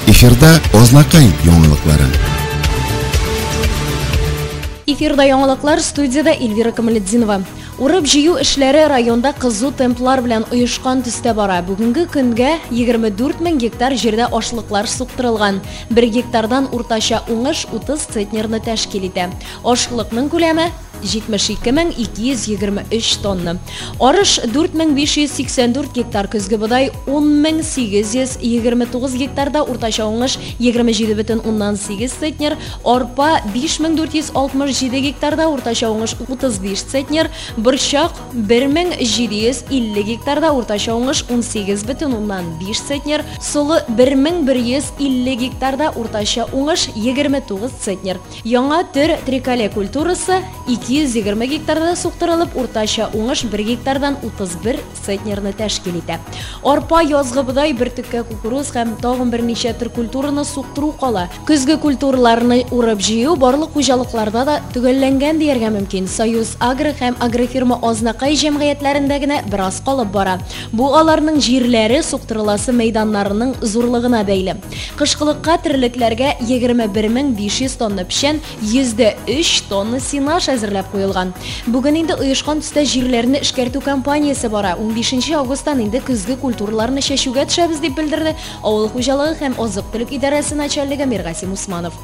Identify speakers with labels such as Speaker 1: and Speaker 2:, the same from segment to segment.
Speaker 1: Эфирда Ознакай яңалыклары.
Speaker 2: Эфирда яңалыклар, студияда Эльвира Камалетдинова. Урып җыю эшләре районда кызу темплар белән оешкан төстә бара. Бүгенге көнгә 24 мең гектар җирдә ашлыклар суктырылган. 1 гектардан уртача уңыш 30 центнерны тәшкил итә. Ашлыкның күләме 72223 тонна. Арыш 4584 гектар, көзге бодай 10829 гектарда, уртача уңыш 27,8 центнер, арпа 5467 гектарда, уртача уңыш 35 центнер, борчак 1750 гектарда, уртача уңыш 18,5 центнер, солы 1150 гектарда, уртача уңыш 29 центнер. Яңа төр триколе культурасы 220 гектарда суктырылып, уртача уңыш 1 гектардан 31 центнерны тәшкил итә. Арпа, язгы бодай, бөртеккә кукуруз һәм тагын берничә төр культураны суктыру кала. Көзге культураларны урып җыю барлык хуҗалыкларда да төгәлләнгән дияргә мөмкин. Союз Агро һәм Агрофирма Ознакай җәмгыятьләрендә генә бераз калып бара. Бу аларның җирләре суктырыласы мәйданнарының зурлыгына бәйле. Кышкылыкка терлекләргә 21500 тонна печән, 103 тонна синаш әзерләп куелган. Бүген инде оешкан төстә җирләрне эшкәртү кампаниясе бара. 15 августтан инде көзге культураларны чәчүгә төшәбез дип белдерде Авыл хуҗалыгы һәм азык-төлек идарәсе начальнигы Миргасим Усманов.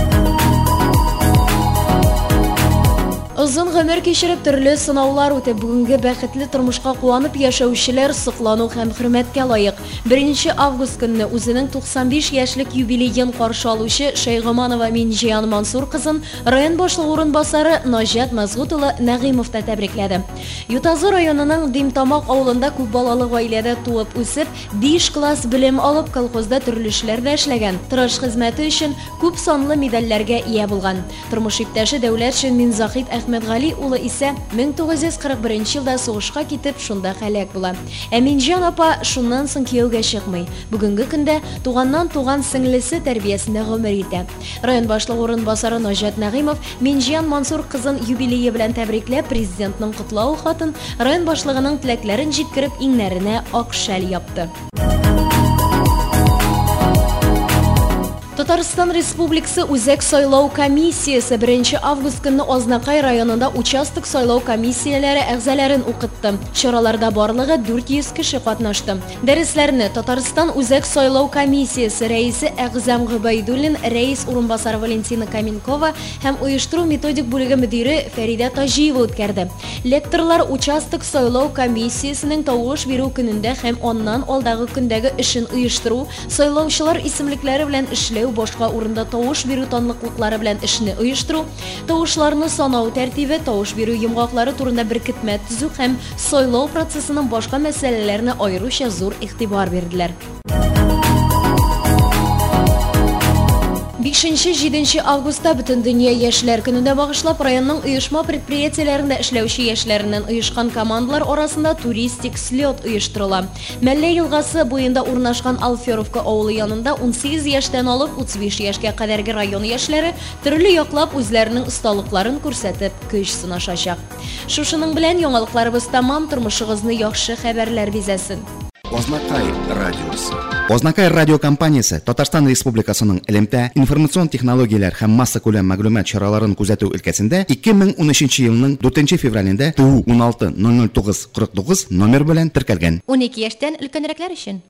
Speaker 2: Озын гомер кичереп төрле сынаулар үтеп, бүгенге бәхетле тормышка куанып яшәүчеләр соклану һәм хөрмәткә лаек. 1 август көнне үзенең 95 яшьлек юбилеен каршы алучы Шәйгоманова Минҗиян Мансур кызын район башлыгы урынбасары Наҗат Мазгутулы Нәгыймов та тәбрикләде. Ютазы районының Димтамак авылында күп балалы гаиләдә туып үсеп, 5 класс белем алып, колхозда төрле эшләрдә эшләгән. Тырыш хезмәте өчен күп санлы медальләргә ия булган. Тормыш иптәше Дәүләтшин Минзахит Әхмәтгали улы исә 1941 елда сугышка китеп, шунда һәлак була. Минҗан апа шуннан соң кияүгә чыкмый. Бүгенге көндә туганнан туган сеңлесе тәрбиясендә гомер итә. Район башлыгы урынбасары Наҗат Нәгыймов Минҗиян Мансур кызын юбилее белән тәбрикләп, президентның котлау хатын, район башлыгының теләкләрен җиткереп, иңнәренә ак шәл япты. Татарстан Республикасы Үзәк сайлау комиссиясе 1 август көнне Ознакай районында участок сайлау комиссияләре әгъзаларын укытты. Чараларда барлыгы 400 кеше катнашты. Дәресләрне Татарстан Үзәк сайлау комиссиясе рәисе Әгъзам Гыбайдуллин, рәис урынбасары Валентина Каменкова һәм оештыру методик бүлеге мөдире Фәридә Таҗиева үткәрде. Лекторлар участок сайлау комиссиясенең тавыш бирү көнендә һәм аннан алдагы көндәге эшен оештыру, сайлаучылар исемлекләре белән эшләү, башка урында тавыш бирү танлыклыклары белән эшне оештыру, тавышларны санау тәртибе, тавыш бирү йомгаклары турында беркетмә төзү һәм сайлау процессының башка мәсьәләләренә аеруча зур игътибар бирделәр. 5-7 августта Бөтен дөнья яшьләр көнендә багышлап, районның оешма предприятиеләрендә эшләүче яшьләреннән оешкан командалар арасында туристик слет оештырыла. Мәллә елгасы буенда урнашкан Алферовка авылы янында 18 яшьтән алып 35 яшькә кадәрге район яшьләре төрле яклап үзләренең осталыкларын күрсәтеп, көч сынашачак. Шушының белән яңалыкларыбыз тәмам, тормышыгызны яхшы хәбәрләр бизәсен.
Speaker 1: Ознакай радиосы. Ознакай радиокомпаниясе Татарстан Республикасының элемтә, информацион технологияләр һәм масса күләм мәгълүмат чараларын күзәтү өлкәсендә 2013 елның 4 февралендә ТУ 16 009 49 номер белән теркәлгән.
Speaker 2: 12 яшьтән өлкәнрәкләр өчен